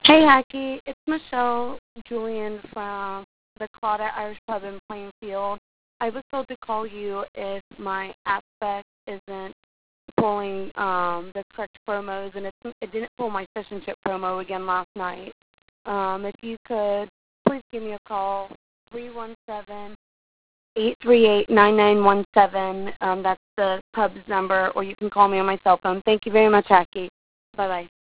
Hey, Hacky. It's Michelle Julian from the Claudette Irish Pub in Plainfield. I was told to call you if my aspect isn't pulling the correct promos, and it didn't pull my fish and chip promo again last night. If you could, please give me a call, 317-838-9917. That's the pub's number, or you can call me on my cell phone. Thank you very much, Hacky. Bye-bye.